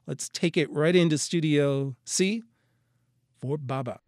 Let's take it right into Studio C for Baba.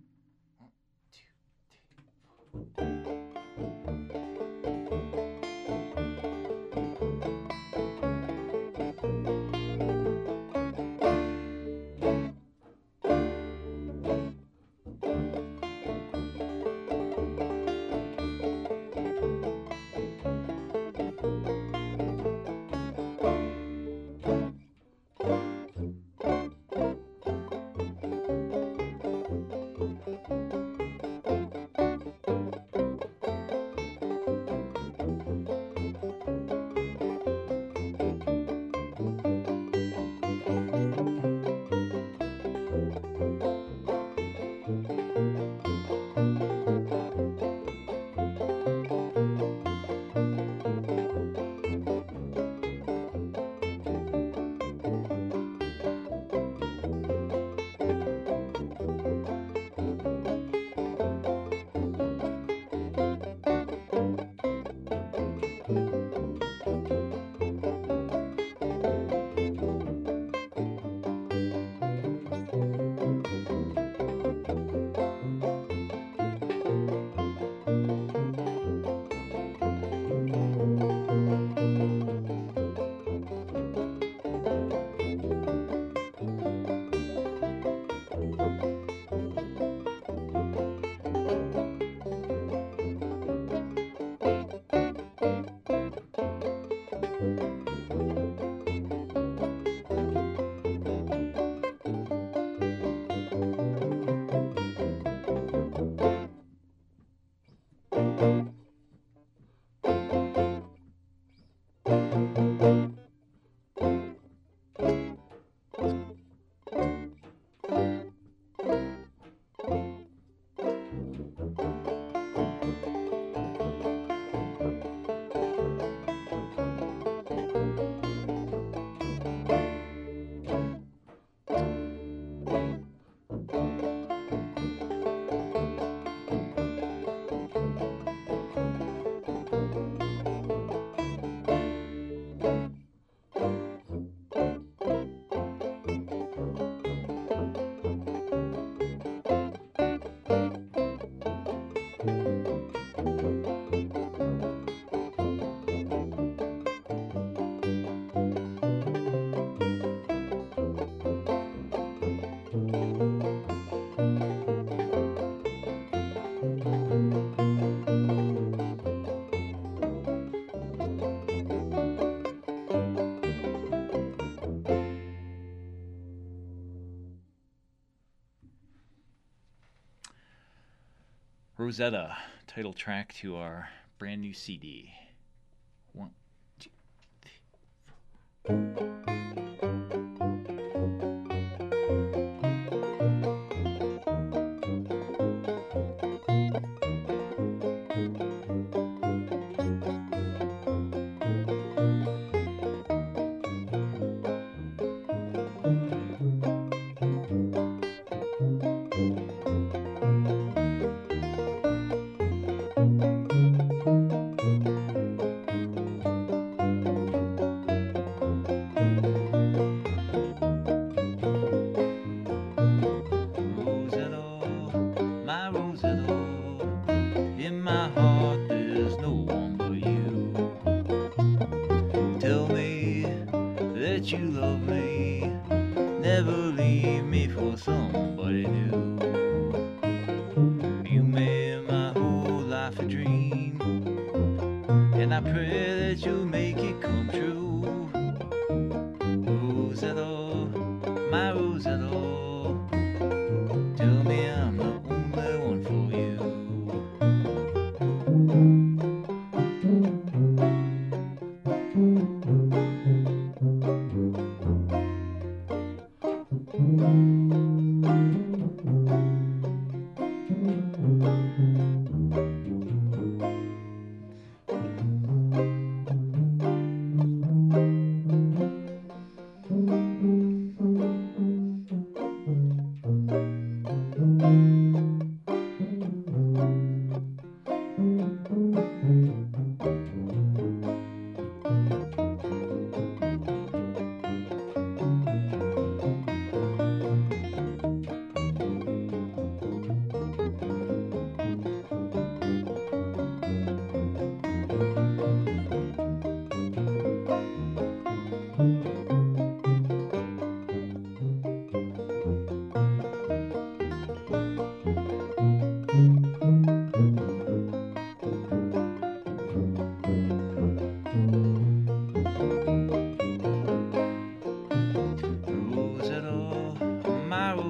Rosetta, title track to our brand new CD. 1, 2, 3, 4.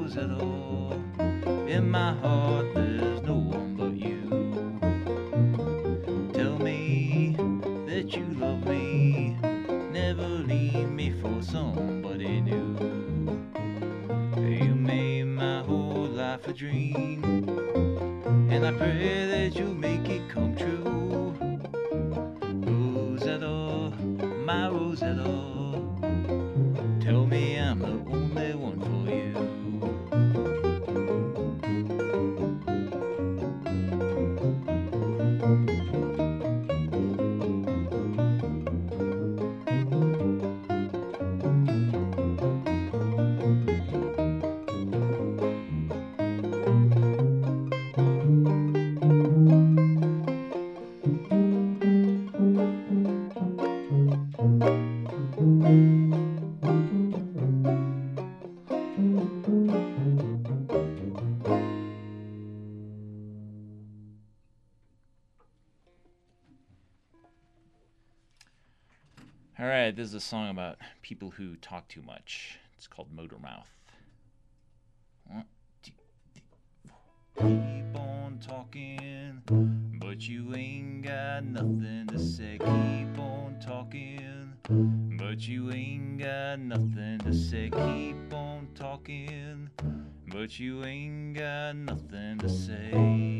Rosetta. In my heart there's no one but you. Tell me that you love me, never leave me for somebody new. You made my whole life a dream, and I pray that you'll make it come true. Rosetta, my Rosetta, tell me I'm the only one for you. Alright, this is a song about people who talk too much. It's called Motor Mouth. 1, 2, 3, 4. Keep on talking, but you ain't got nothing to say. Keep on talking, but you ain't got nothing to say. Keep on talking, but you ain't got nothing to say.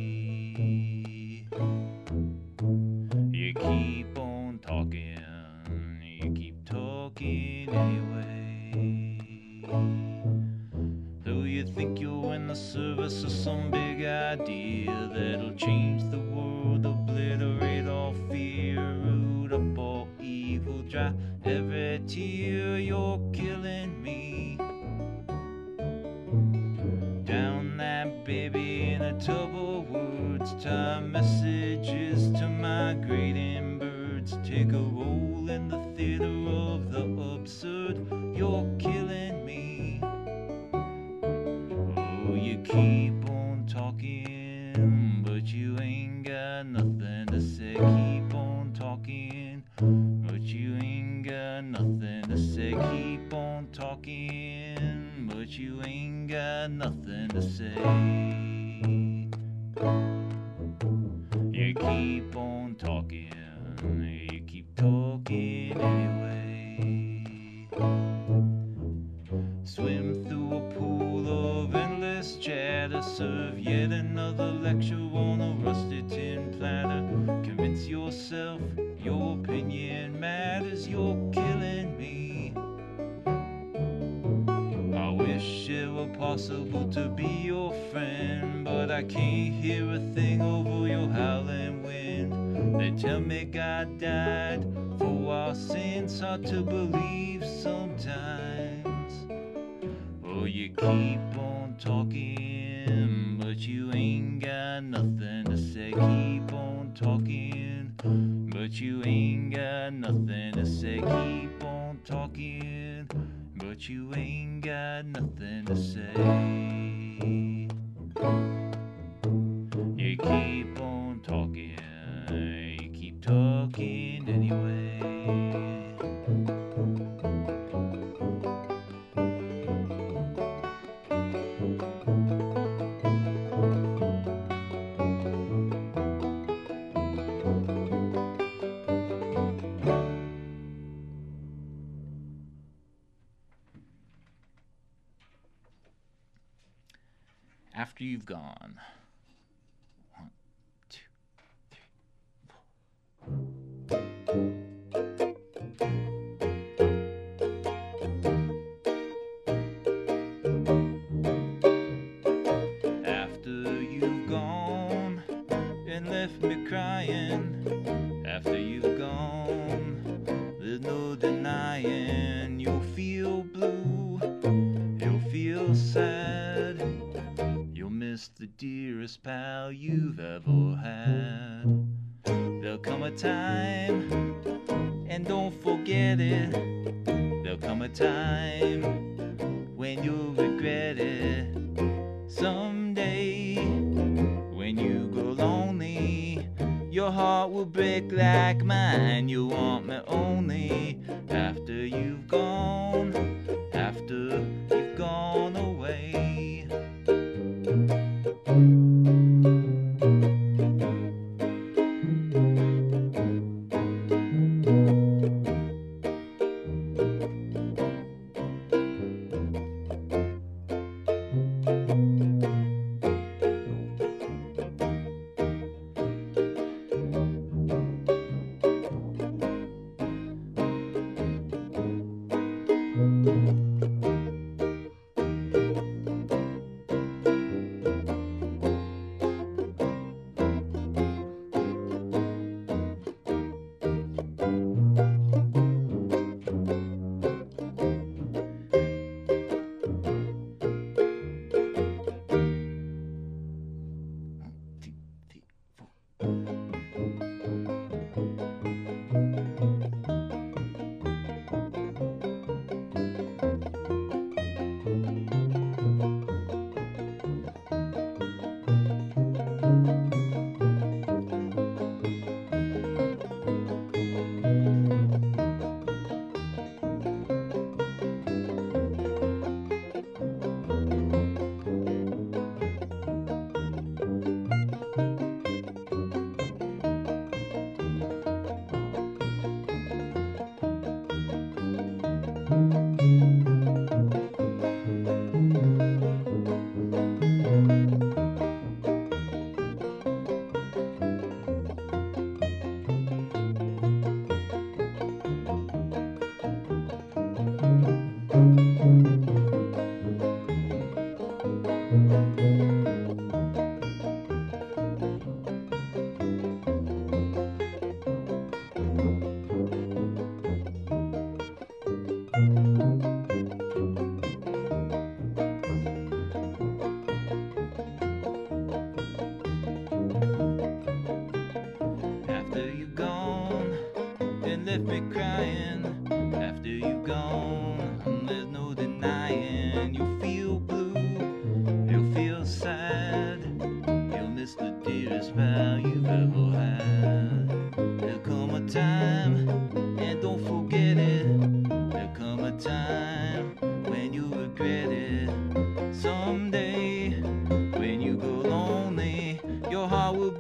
You keep on talking. You keep talking anyway. Though you think you're in the service of some big idea that'll change the world, obliterate all fear, root up all evil, dry every tear. You're killing me. Down that baby in a tub of words, tie messages to migrating birds. Take a role in the theater of the absurd. You're killing me. Oh, you keep on talking, but you ain't got nothing to say. Keep on talking, but you ain't got nothing to say. Keep on talking, but you ain't got nothing to say. You keep on talking. You keep talking anyway. Swim through a pool of endless chatter. Serve yet another lecture on a rusty tin platter. Convince yourself your opinion matters. You're killing me. I wish it were possible to be your friend, but I can't hear a thing over your howling wind. They tell me God died for our sins, hard to believe sometimes. Oh, you keep on talking, but you ain't got nothing to say. Keep on talking, but you ain't got nothing to say. Keep on talking, but you ain't got nothing to say. You keep on talking. You keep talking anyway. After you've gone. 1, 2, 3, 4. After you've gone and left me crying, after you've gone, there's no denying you'll feel blue, you'll feel sad, you'll miss the dearest pal you've ever had. There'll come a time, and don't forget it, there'll come a time when you'll regret it. Someday, when you grow lonely, your heart will break like mine. You want me only after you've gone away.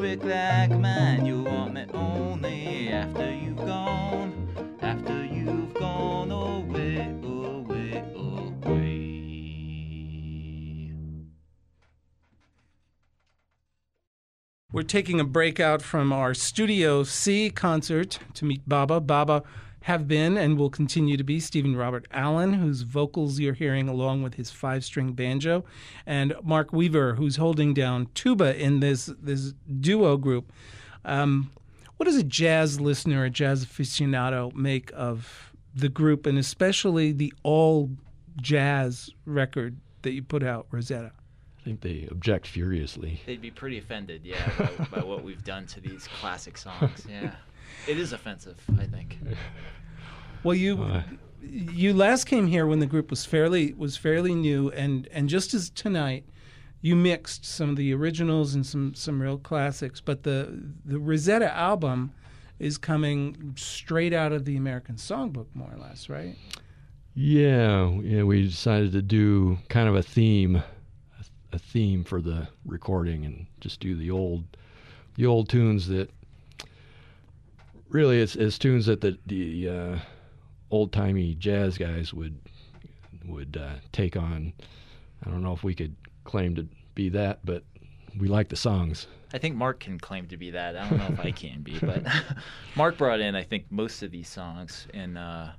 quick like mine. You want me only after you've gone away, away, away. We're taking a break out from our Studio C concert to meet Baba. Baba have been and will continue to be Stephen Robert Allen, whose vocals you're hearing along with his 5-string banjo, and Mark Weaver, who's holding down tuba in this duo group. What does a jazz listener, a jazz aficionado, make of the group, and especially the all-jazz record that you put out, Rosetta? I think they object furiously. They'd be pretty offended, by what we've done to these classic songs. Yeah, it is offensive, I think. Well, you last came here when the group was fairly new, and just as tonight, you mixed some of the originals and some real classics. But the Rosetta album is coming straight out of the American Songbook, more or less, right? Yeah. We decided to do kind of a theme for the recording, and just do the old tunes that really it's tunes that the old-timey jazz guys would take on. I don't know if we could claim to be that, but we like the songs. I think Mark can claim to be that. I don't know if I can be, but Mark brought in, I think, most of these songs. And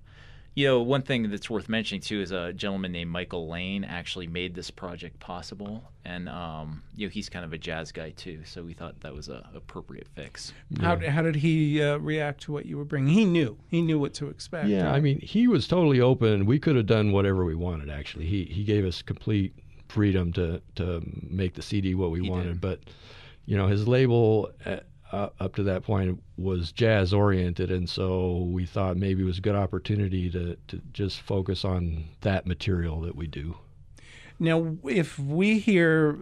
one thing that's worth mentioning too is a gentleman named Michael Lane actually made this project possible, and he's kind of a jazz guy too, so we thought that was a appropriate fix. Yeah. How did he react to what you were bringing? He knew what to expect. Yeah, right? I mean, he was totally open. We could have done whatever we wanted. Actually, he gave us complete freedom to make the CD what we wanted. But his label up to that point was jazz oriented, and so we thought maybe it was a good opportunity to just focus on that material that we do. Now, if we hear,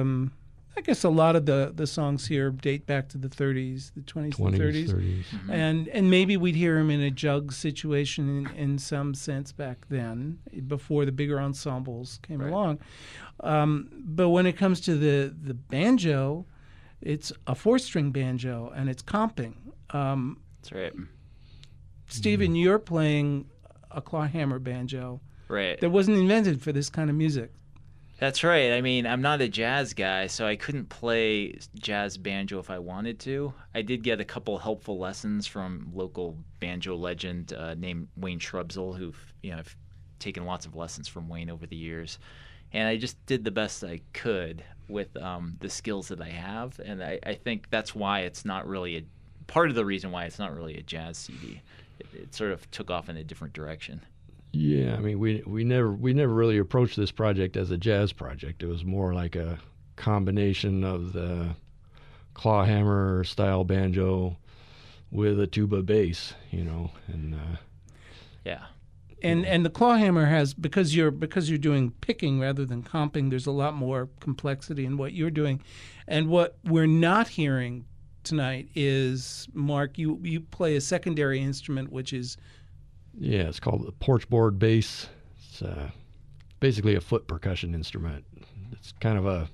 I guess a lot of the songs here date back to the 30s, the 20s and 30s. Mm-hmm. And maybe we'd hear them in a jug situation in some sense back then, before the bigger ensembles came along. But when it comes to the banjo, it's a 4-string banjo, and it's comping. That's right. Stephen, you're playing a clawhammer banjo. Right. That wasn't invented for this kind of music. That's right. I mean, I'm not a jazz guy, so I couldn't play jazz banjo if I wanted to. I did get a couple helpful lessons from local banjo legend named Wayne Shrubsel, I've taken lots of lessons from Wayne over the years. And I just did the best I could with the skills that I have. And I think that's why it's not really part of the reason why it's not really a jazz CD. It sort of took off in a different direction. Yeah, I mean, we never really approached this project as a jazz project. It was more like a combination of the clawhammer style banjo with a tuba bass, and yeah. And the clawhammer has, because you're doing picking rather than comping, there's a lot more complexity in what you're doing. And what we're not hearing tonight is, Mark, you play a secondary instrument, which is... Yeah, it's called the porchboard bass. It's basically a foot percussion instrument. It's kind of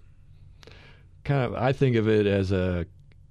I think of it as a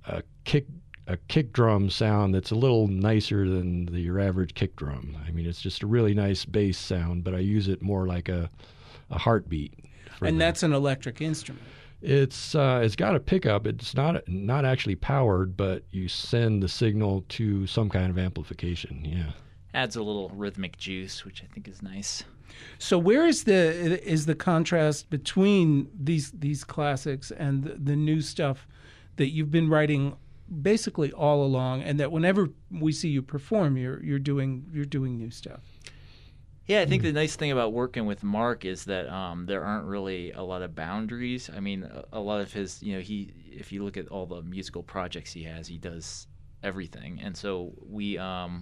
kick drum sound that's a little nicer than your average kick drum. I mean, it's just a really nice bass sound, but I use it more like a heartbeat. And that's an electric instrument. It's got a pickup. It's not actually powered, but you send the signal to some kind of amplification. Yeah. Adds a little rhythmic juice, which I think is nice. So where is the contrast between these classics and the new stuff that you've been writing basically all along, and that whenever we see you perform, you're doing new stuff? Yeah, I think the nice thing about working with Mark is that there aren't really a lot of boundaries. I mean, a lot of his, if you look at all the musical projects he has, he does everything, and so we.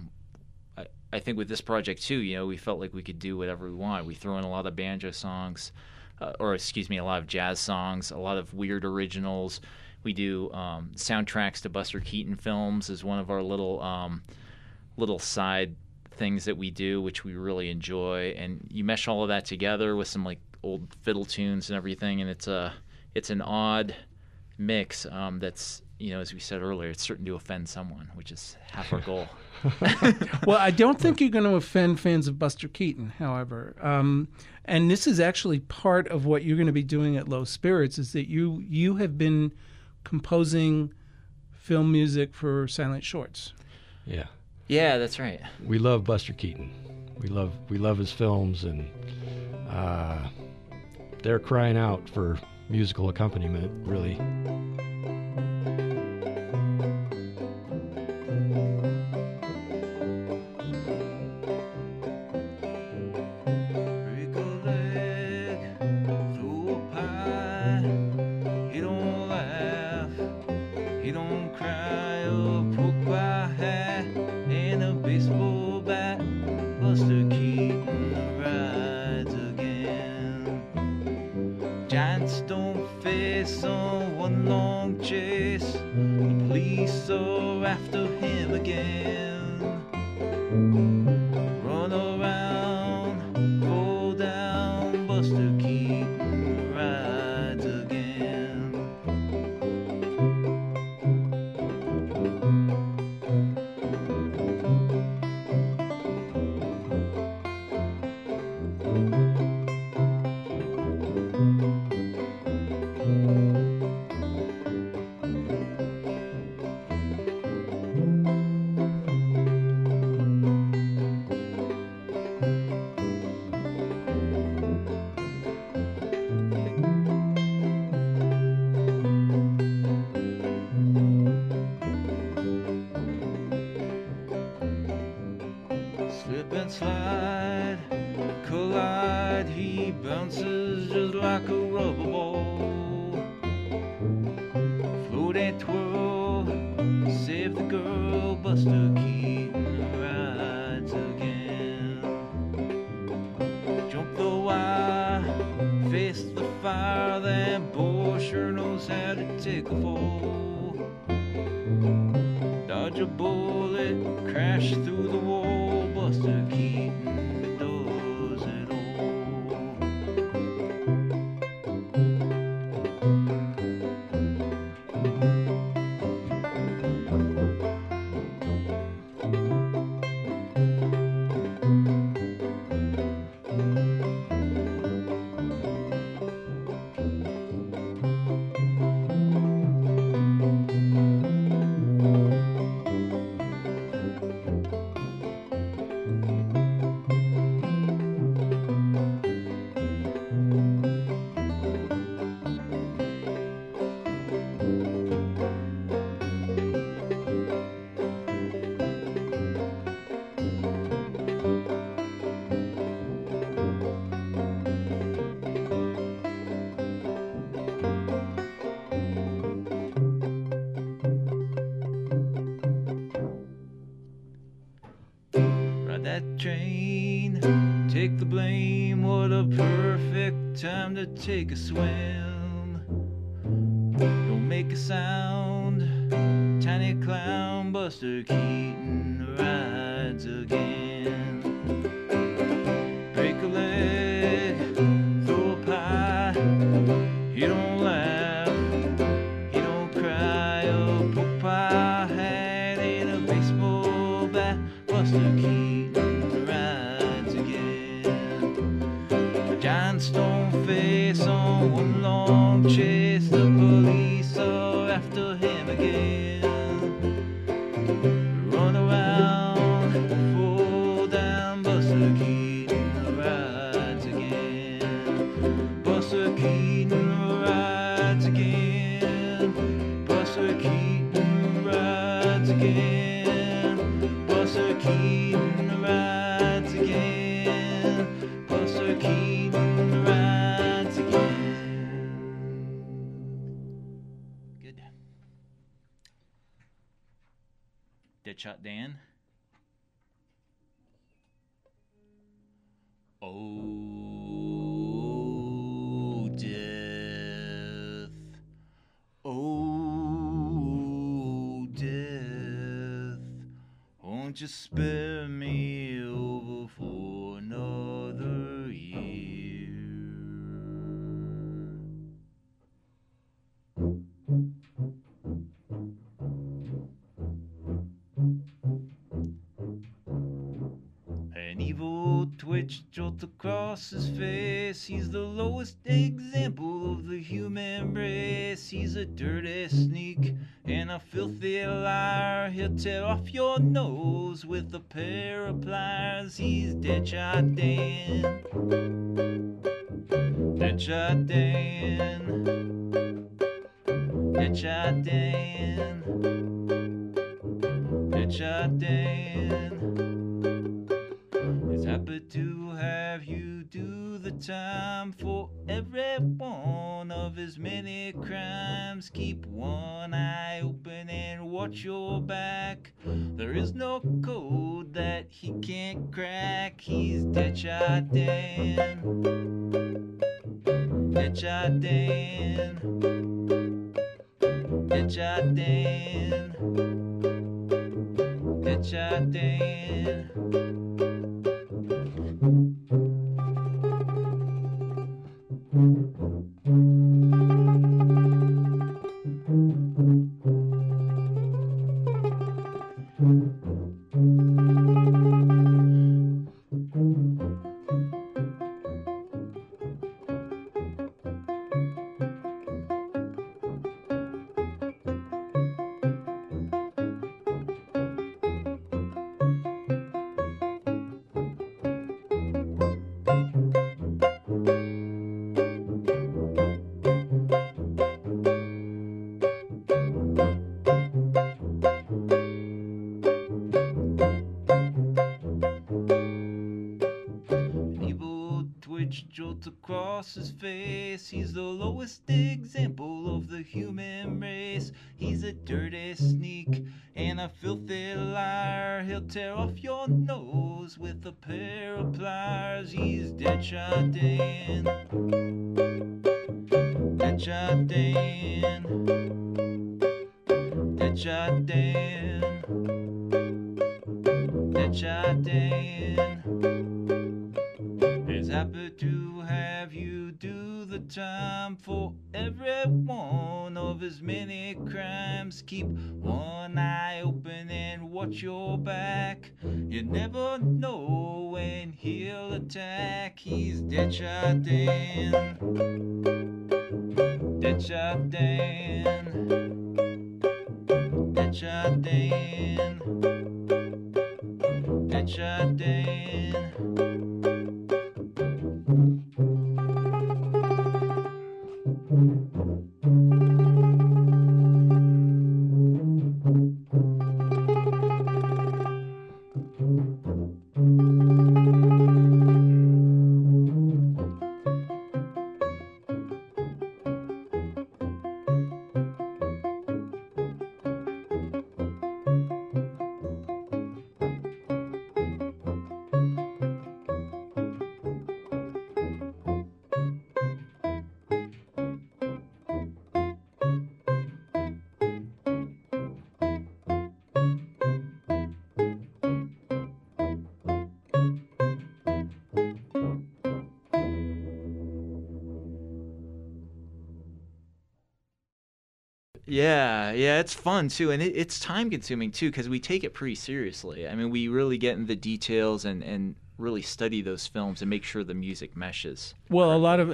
I think with this project too, we felt like we could do whatever we want. We throw in a lot of banjo songs, a lot of jazz songs, a lot of weird originals. We do soundtracks to Buster Keaton films as one of our little side things that we do, which we really enjoy. And you mesh all of that together with some like old fiddle tunes and everything, and it's an odd mix that's as we said earlier, it's certain to offend someone, which is half our goal. Well, I don't think you're going to offend fans of Buster Keaton, however. And this is actually part of what you're going to be doing at Low Spirits, is that you have been composing film music for silent shorts. Yeah. Yeah, that's right. We love Buster Keaton. We love his films, and they're crying out for musical accompaniment, really. Break a leg, throw a pie. He don't laugh, he don't cry, or poke by hat and a baseball bat. Buster Keaton rides again. Giants don't face on one long chase. The police are after him again. Run around, fall down, Buster Keaton rides again. Slip and slide, collide, he bounces just like a rubber ball. Float and twirl, save the girl, Buster Keaton rides again. Jump the wire, face the fire, that boy sure knows how to take a fall. Dodge a bullet, crash through the wall, Buster Keaton does it all. Ride that train, take the blame, what a perfect time to take a swim. Don't make a sound, tiny clown, Buster Keaton rides again. Break a leg, throw a pie, he don't laugh, he don't cry, oh, poke pie hat ain't a baseball bat, Buster Keaton rides again. Giants don't face on one long chase, the police are after him again. Run around, fall down, Buster Keaton rides again. Buster Keaton rides again. Buster Keaton rides again. Buster Keaton rides again. Buster Keaton rides again. Good. Deadshot Dan. Oh, death. Oh, death. Won't you spare me over for another year? twitch jolt across his face. He's the lowest example of the human race. He's a dirty sneak and a filthy liar. He'll tear off your nose with a pair of pliers. He's Deadshot Dan. Deadshot Dan. Deadshot Dan. Deadshot Dan. He's happy to have you do the time for every one of his many crimes. Keep one eye open and watch your back. There is no code that he can't crack. He's Deadshot Dan. Deadshot Dan. Deadshot Dan. Deadshot Dan. Jolt across his face. He's the lowest example of the human race. He's a dirty sneak and a filthy liar. He'll tear off your nose with a pair of pliers. He's Deadshot Dan. Deadshot Dan. Deadshot Dan. Deadshot Dan. He's happy to have you do the time for every one of his many crimes. Keep one eye open and watch your back. You never know when he'll attack. He's Deadshot Dan. Deadshot Dan. Deadshot Dan. Deadshot Dan. Yeah, it's fun too, and it's time consuming too because we take it pretty seriously. I mean, we really get into the details and really study those films and make sure the music meshes. Well, a lot of,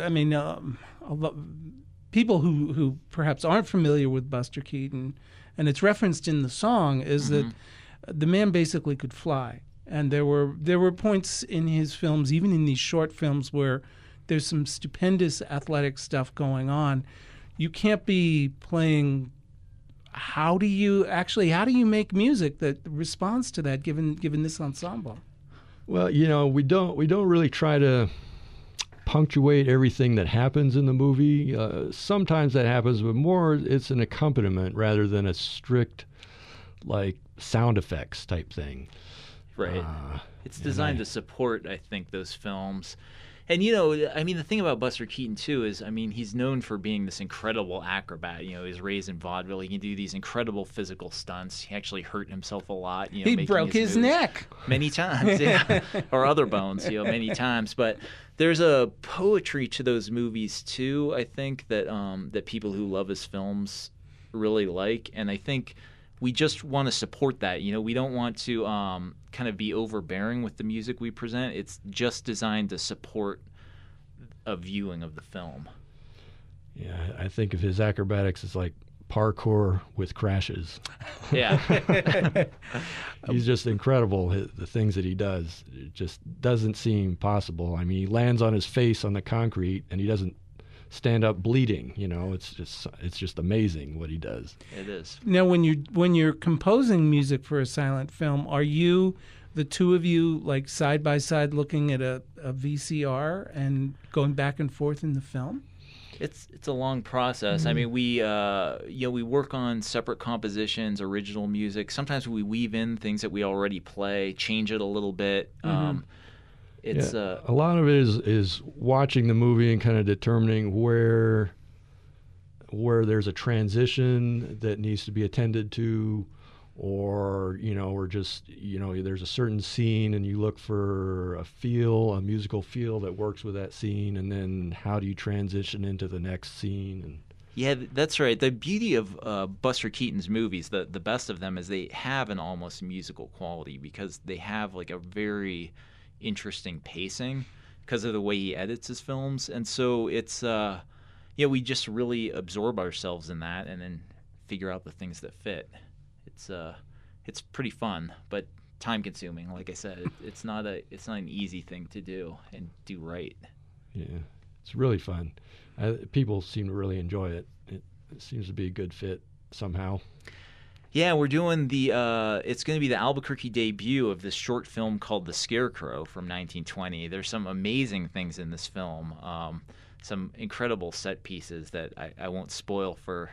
people who perhaps aren't familiar with Buster Keaton, and it's referenced in the song, is that the man basically could fly, and there were points in his films, even in these short films, where there's some stupendous athletic stuff going on. You can't be playing. How do you make music that responds to that? Given this ensemble. Well, we don't really try to punctuate everything that happens in the movie. Sometimes that happens, but more it's an accompaniment rather than a strict like sound effects type thing. Right. It's designed to support, I think, those films. And, the thing about Buster Keaton, too, is, he's known for being this incredible acrobat. He's raised in vaudeville. He can do these incredible physical stunts. He actually hurt himself a lot. He broke his neck. Many times, yeah. Or other bones, many times. But there's a poetry to those movies, too, I think, that people who love his films really like. And I think we just want to support that. We don't want to kind of be overbearing with the music we present. It's just designed to support a viewing of the film. Yeah, I think of his acrobatics as like parkour with crashes. Yeah. He's just incredible. The things that he does, it just doesn't seem possible. I mean, he lands on his face on the concrete and he doesn't stand up bleeding. It's just amazing what he does. It is. Now, when you're composing music for a silent film, are you, the two of you, like side by side looking at a VCR and going back and forth in the film? It's a long process. I mean, we work on separate compositions, original music. Sometimes we weave in things that we already play, change it a little bit. It's a lot of it is watching the movie and kind of determining where there's a transition that needs to be attended to, or just there's a certain scene and you look for a musical feel that works with that scene, and then how do you transition into the next scene? And yeah, that's right. The beauty of Buster Keaton's movies, the best of them, is they have an almost musical quality because they have like a very interesting pacing because of the way he edits his films, and so it's we just really absorb ourselves in that and then figure out the things that fit. It's pretty fun, but time consuming. Like I said, it's not an easy thing to do and do right. Yeah, it's really fun. People seem to really enjoy it. It seems to be a good fit somehow. Yeah, we're doing it's going to be the Albuquerque debut of this short film called The Scarecrow from 1920. There's some amazing things in this film. Some incredible set pieces that I won't spoil for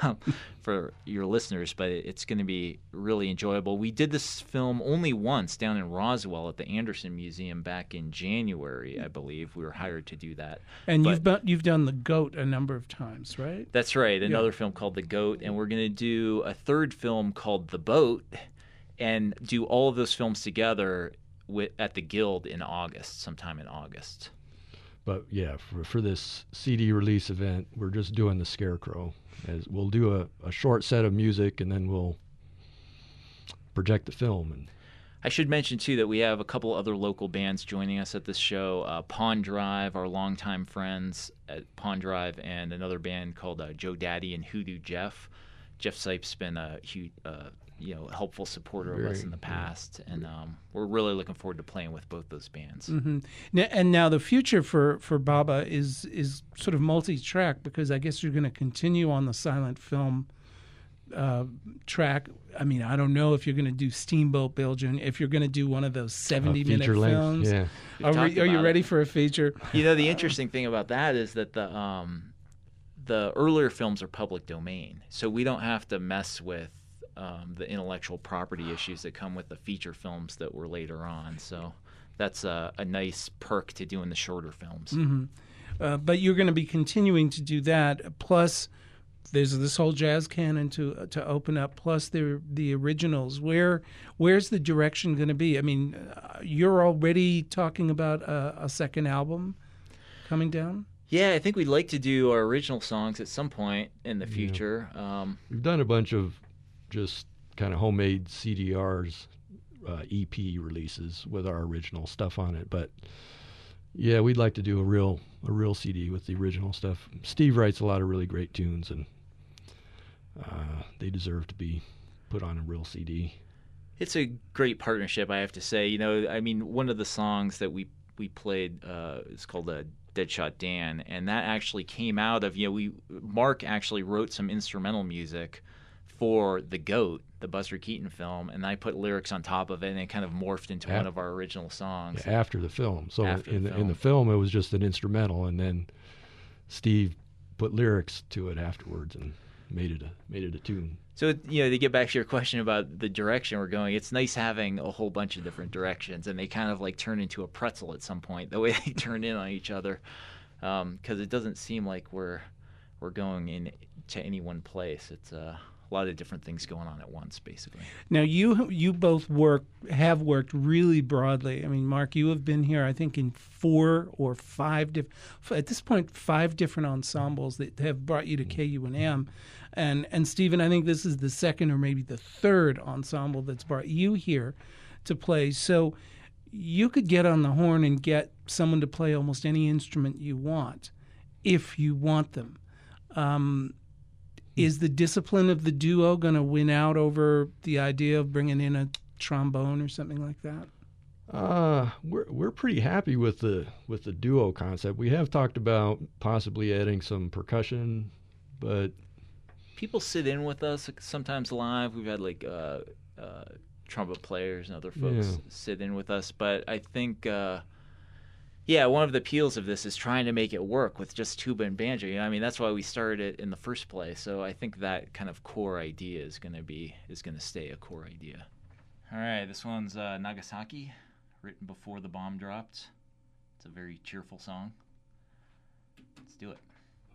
your listeners, but it's going to be really enjoyable. We did this film only once down in Roswell at the Anderson Museum back in January, I believe. We were hired to do that. And you've done The Goat a number of times, right? That's right, another film called The Goat, and we're going to do a third film called The Boat and do all of those films together at the Guild in August, sometime in August. But yeah, for this CD release event, we're just doing The Scarecrow. As we'll do a short set of music, and then we'll project the film. And I should mention too that we have a couple other local bands joining us at this show. Pawn Drive, our longtime friends at Pawn Drive, and another band called Joe Daddy and Hoodoo Jeff. Jeff Sipes been a huge, helpful supporter of us in the past, and we're really looking forward to playing with both those bands. Mm-hmm. Now the future for Baba is sort of multi-track, because I guess you're going to continue on the silent film track. I mean, I don't know if you're going to do Steamboat Bill, if you're going to do one of those 70-minute films. Yeah. Are you ready for a feature? The interesting thing about that is that the earlier films are public domain, so we don't have to mess with the intellectual property issues that come with the feature films that were later on. So that's a nice perk to doing the shorter films. Mm-hmm. But you're going to be continuing to do that. Plus, there's this whole jazz canon to open up. Plus, the originals. Where's the direction going to be? I mean, you're already talking about a second album coming down. Yeah, I think we'd like to do our original songs at some point in the future. We've done a bunch of just kind of homemade CDRs, EP releases with our original stuff on it. But yeah, we'd like to do a real CD with the original stuff. Steve writes a lot of really great tunes, and they deserve to be put on a real CD. It's a great partnership, I have to say. One of the songs that we played is called Deadshot Dan, and that actually came out of Mark actually wrote some instrumental music for The Goat, the Buster Keaton film, and I put lyrics on top of it, and it kind of morphed into one of our original songs. Yeah, after the film. So in the film, it was just an instrumental, and then Steve put lyrics to it afterwards and made it a tune. So to get back to your question about the direction we're going, it's nice having a whole bunch of different directions, and they kind of like turn into a pretzel at some point, the way they turn in on each other, because it doesn't seem like we're going into any one place. It's a lot of different things going on at once, basically. Now, you both have worked really broadly. I mean, Mark, you have been here, I think, in 4 or 5 at this point, 5 different ensembles that have brought you to KUNM. And Stephen, I think this is the second or maybe the third ensemble that's brought you here to play. So you could get on the horn and get someone to play almost any instrument you want, if you want them. Is the discipline of the duo going to win out over the idea of bringing in a trombone or something like that? We're pretty happy with the duo concept. We have talked about possibly adding some percussion, but people sit in with us sometimes live. We've had like trumpet players and other folks sit in with us, but I think one of the appeals of this is trying to make it work with just tuba and banjo. You know, I mean, that's why we started it in the first place. So I think that kind of core idea is going to stay a core idea. All right, this one's Nagasaki, written before the bomb dropped. It's a very cheerful song. Let's do it.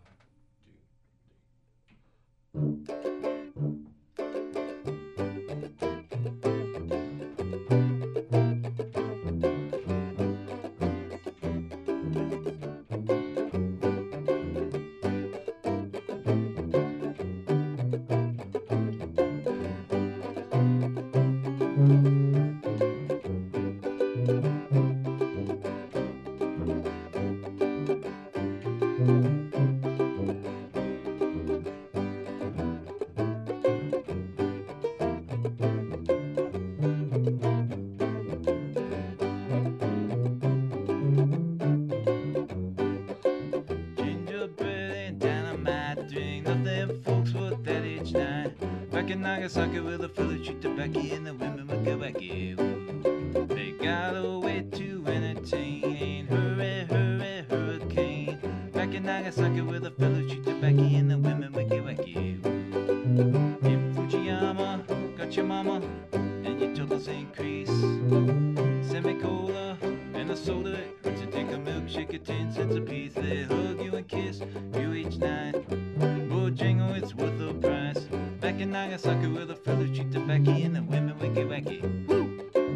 Nagasaki with a fella shoot tobacco and the women would go wacky. They got a way to entertain. Hurry, hurry, hurricane. Back in Nagasaki with a fella shoot tobacco and the women would go wacky. In Fujiyama, got your mama and your totals increase. Semi-cola and a soda, it hurts to take a milkshake at 10 cents a piece. They hug you and kiss you each night. Bojangles, it's worth the price. Back in Nagasaki with a fella shoot tobacco and the women wicky wacky. Woo!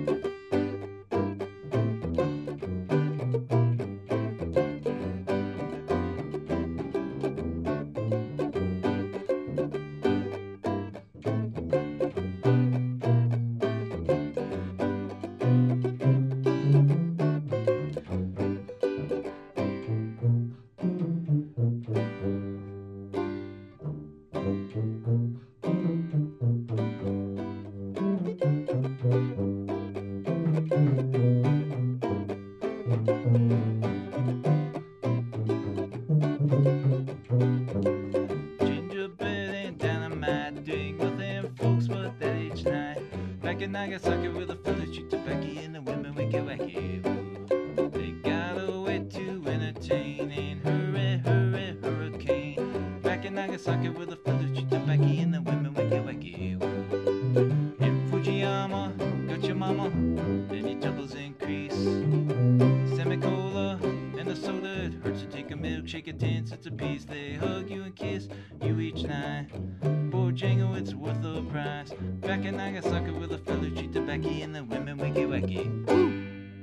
Nagasaki with a fella shoot tobacco and the women wicky wacky. They got a way to entertain and hurry, hurry, hurricane. Back in Nagasaki with a fella shoot tobacco and the women wicky wacky. In Fujiyama, got your mama, then your troubles increase. Semi-cola and the soda, it hurts to take a milkshake at 10 cents a piece. They hug you and kiss you each night. Bojangle, it's worth the price. Back in Nagasaki with a fella shoot tobacco and the women wicky wacky. Woo!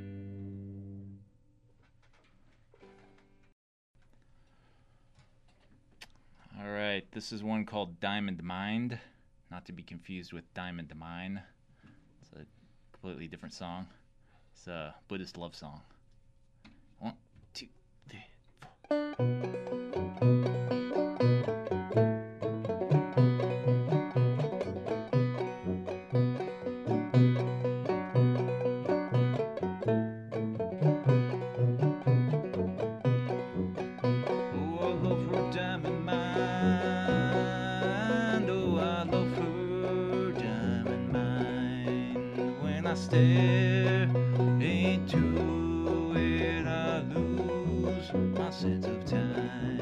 All right, this is one called Diamond Mind, not to be confused with Diamond Mine. It's a completely different song. It's a Buddhist love song. 1, 2, 3, 4. Stare into it, I lose my sense of time.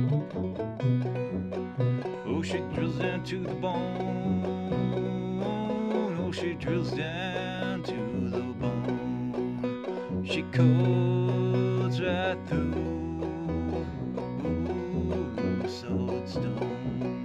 Oh, she drills down to the bone. Oh, she drills down to the bone. She cuts right through solid stone.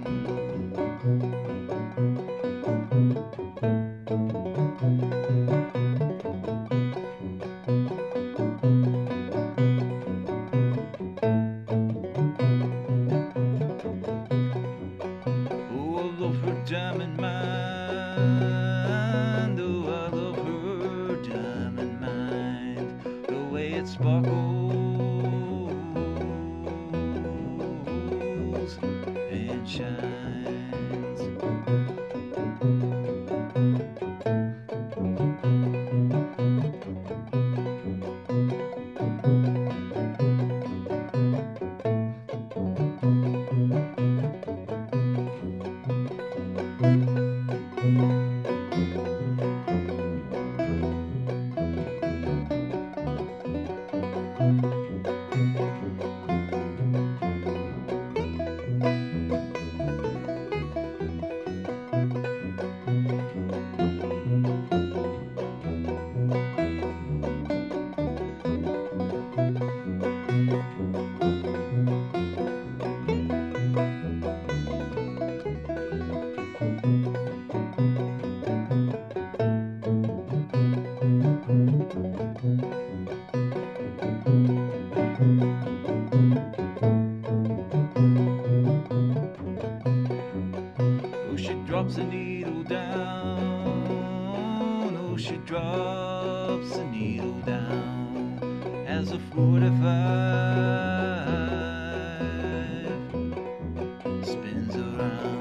Diamond mind, oh, I love her diamond mind, the way it sparkles and shines. Drops the needle down, oh, she drops the needle down as a 45 spins around.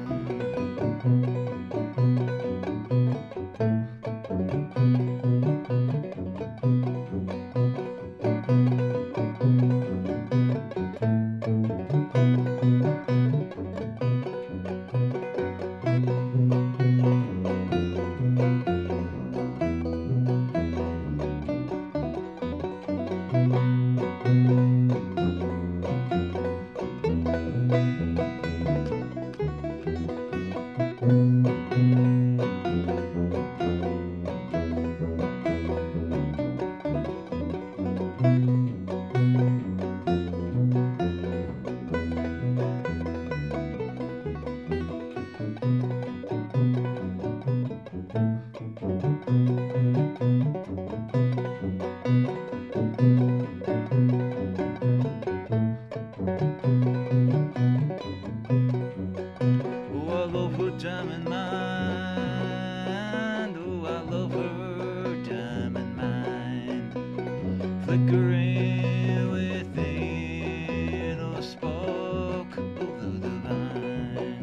Diamond mind, oh, I love her diamond mind, flickering within a spark of the divine.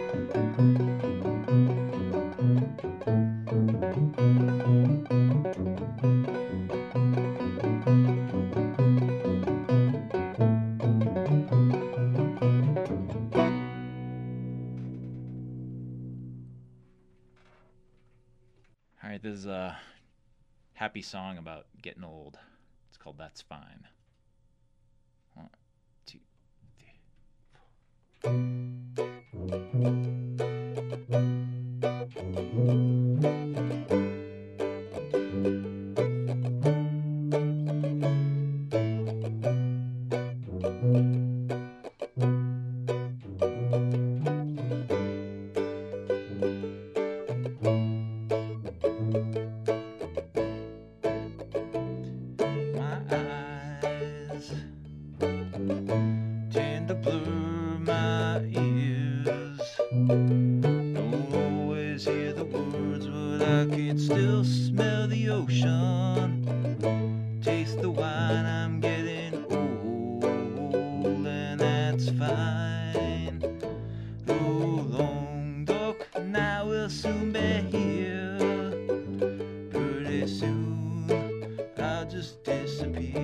All right, this is a happy song about getting old. It's called That's Fine. 1, 2, 3. My eyes tend to blur my ears. Don't always hear the words, but I can still smell the ocean. Taste the wine, I'm getting old, and that's fine. The long dark night will soon be here. Pretty soon I'll just disappear.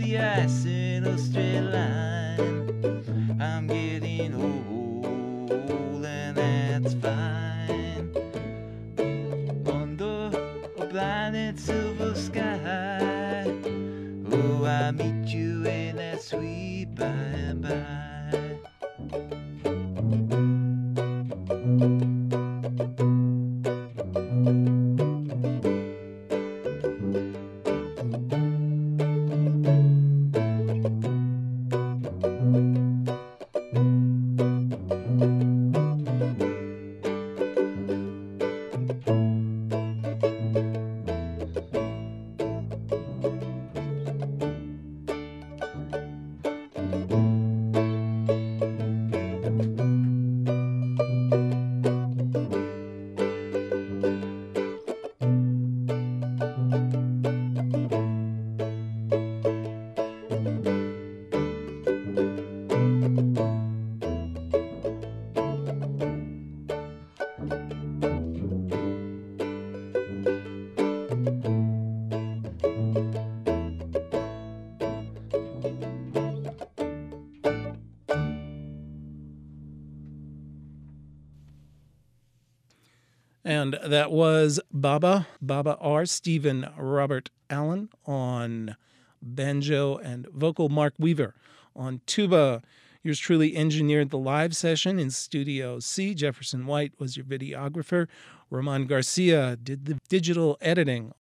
the ice in a straight line. I'm getting old and that's fine. Under a blinding silver sky, oh, I meet you in that sweet by and by. And that was Baba R. Stephen Robert Allen on banjo and vocal, Mark Weaver on tuba. Yours truly engineered the live session in Studio C. Jefferson White was your videographer. Roman Garcia did the digital editing